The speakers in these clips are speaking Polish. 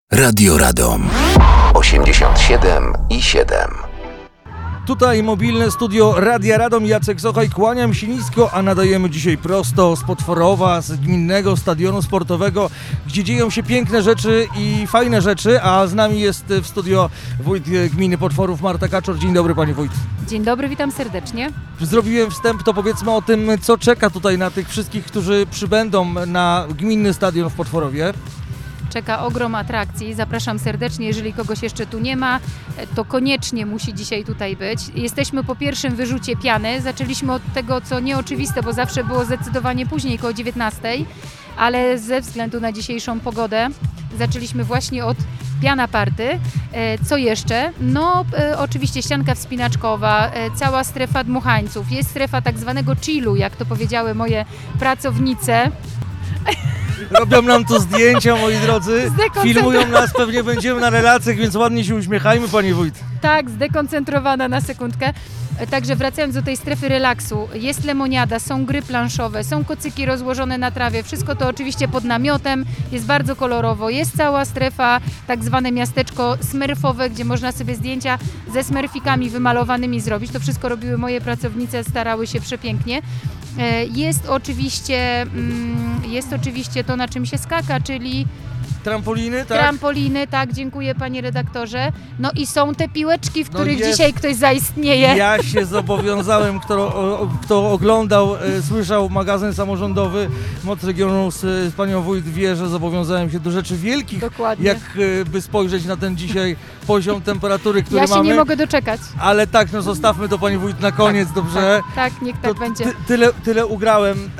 Radio Radom 87,7. Tutaj mobilne studio Radia Radom, Jacek Sochaj, kłaniam się nisko, a nadajemy dzisiaj prosto z Potworowa, z gminnego stadionu sportowego, gdzie dzieją się piękne rzeczy i fajne rzeczy, a z nami jest w studio wójt gminy Potworów, Marta Kaczor. Dzień dobry, panie wójt. Dzień dobry, witam serdecznie. Zrobiłem wstęp, to powiedzmy o tym, co czeka tutaj na tych wszystkich, którzy przybędą na gminny stadion w Potworowie. Czeka ogrom atrakcji. Zapraszam serdecznie, jeżeli kogoś jeszcze tu nie ma, to koniecznie musi dzisiaj tutaj być. Jesteśmy po pierwszym wyrzucie piany. Zaczęliśmy od tego, co nieoczywiste, bo zawsze było zdecydowanie później, koło 19:00, ale ze względu na dzisiejszą pogodę zaczęliśmy właśnie od piana party. Co jeszcze? No oczywiście ścianka wspinaczkowa, cała strefa dmuchańców. Jest strefa tak zwanego chillu, jak to powiedziały moje pracownice. Robią nam tu zdjęcia, moi drodzy, filmują nas, pewnie będziemy na relacjach, więc ładnie się uśmiechajmy, panie wójt. Tak, zdekoncentrowana na sekundkę. Także wracając do tej strefy relaksu, jest lemoniada, są gry planszowe, są kocyki rozłożone na trawie, wszystko to oczywiście pod namiotem, jest bardzo kolorowo, jest cała strefa, tak zwane miasteczko smurfowe, gdzie można sobie zdjęcia ze smurfikami wymalowanymi zrobić, to wszystko robiły moje pracownice, starały się przepięknie. Jest oczywiście to, na czym się skaka, czyli Trampoliny, tak? Trampoliny, tak, dziękuję panie redaktorze. No i są te piłeczki, w których dzisiaj ktoś zaistnieje. Ja się zobowiązałem, kto oglądał, słyszał magazyn samorządowy Moc Regionu z panią wójt wie, że zobowiązałem się do rzeczy wielkich. Dokładnie. Jakby spojrzeć na ten dzisiaj poziom temperatury, który mamy. Ja się nie mogę doczekać. Ale tak, no zostawmy to pani wójt na koniec, dobrze? Tak, niech tak będzie. Tyle ugrałem.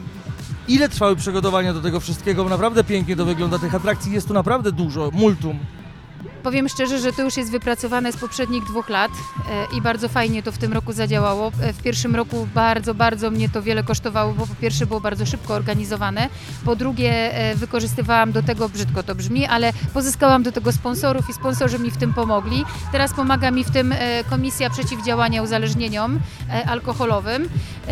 Ile trwały przygotowania do tego wszystkiego? Naprawdę pięknie to wygląda, tych atrakcji jest tu naprawdę dużo, multum. Powiem szczerze, że to już jest wypracowane z poprzednich 2 lat i bardzo fajnie to w tym roku zadziałało. W pierwszym roku bardzo mnie to wiele kosztowało, bo po pierwsze było bardzo szybko organizowane, po drugie wykorzystywałam do tego, brzydko to brzmi, ale pozyskałam do tego sponsorów i sponsorzy mi w tym pomogli. Teraz pomaga mi w tym Komisja Przeciwdziałania Uzależnieniom Alkoholowym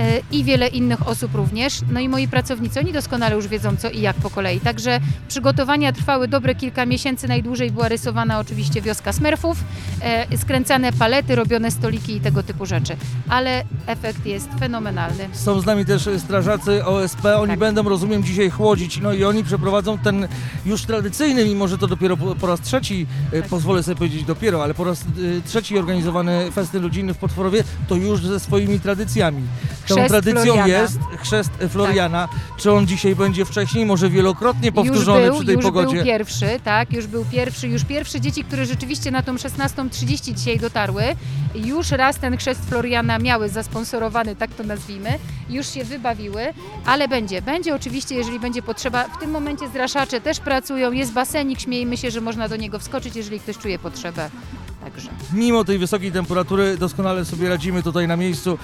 i wiele innych osób również. No i moi pracownicy, oni doskonale już wiedzą co i jak po kolei. Także przygotowania trwały dobre kilka miesięcy, najdłużej była rysowana oczywiście wioska smurfów, skręcane palety, robione stoliki i tego typu rzeczy, ale efekt jest fenomenalny. Są z nami też strażacy OSP, oni będą, rozumiem, dzisiaj chłodzić, no i oni przeprowadzą ten już tradycyjny, mimo że to dopiero po raz trzeci, pozwolę sobie powiedzieć dopiero, ale po raz trzeci organizowany festyn rodzinny w Potworowie, to już ze swoimi tradycjami. Tą Chrzest tradycją Floriana. Jest chrzest Floriana. Tak. Czy on dzisiaj będzie wcześniej, może wielokrotnie powtórzony przy tej pogodzie? Już był pierwszy, tak, już pierwszy. Dzieci, które rzeczywiście na tą 16:30 dzisiaj dotarły, już raz ten chrzest Floriana miały zasponsorowany, tak to nazwijmy, już się wybawiły, ale będzie oczywiście, jeżeli będzie potrzeba. W tym momencie zraszacze też pracują, jest basenik, śmiejmy się, że można do niego wskoczyć, jeżeli ktoś czuje potrzebę. Także. Mimo tej wysokiej temperatury doskonale sobie radzimy tutaj na miejscu,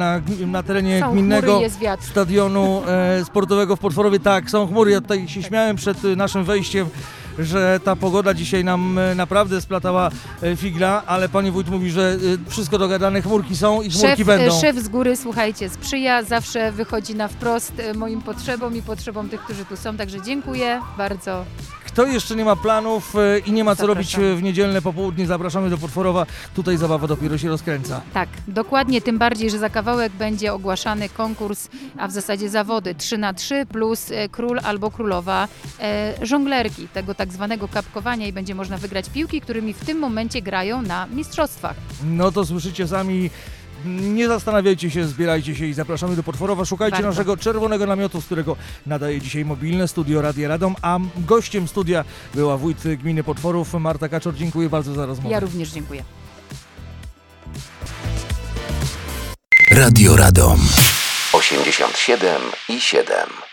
na terenie Są gminnego chmury, jest wiatr. stadionu sportowego w Potworowie. Tak, są chmury. Ja tutaj się śmiałem przed naszym wejściem, że ta pogoda dzisiaj nam naprawdę splatała figla, ale pani wójt mówi, że wszystko dogadane, chmurki są i chmurki będą. Szef z góry, słuchajcie, sprzyja, zawsze wychodzi na wprost moim potrzebom i potrzebom tych, którzy tu są, także dziękuję bardzo. Kto jeszcze nie ma planów i nie ma co robić w niedzielne popołudnie, zapraszamy do Potworowa. Tutaj zabawa dopiero się rozkręca. Tak, dokładnie, tym bardziej, że za kawałek będzie ogłaszany konkurs, a w zasadzie zawody 3x3 plus król albo królowa żonglerki, tego tak zwanego kapkowania i będzie można wygrać piłki, którymi w tym momencie grają na mistrzostwach. No to słyszycie sami. Nie zastanawiajcie się, zbierajcie się i zapraszamy do Potworowa. Szukajcie naszego czerwonego namiotu, z którego nadaje dzisiaj mobilne studio Radia Radom, a gościem studia była wójt gminy Potworów, Marta Kaczor. Dziękuję bardzo za rozmowę. Ja również dziękuję. Radio Radom 87,7.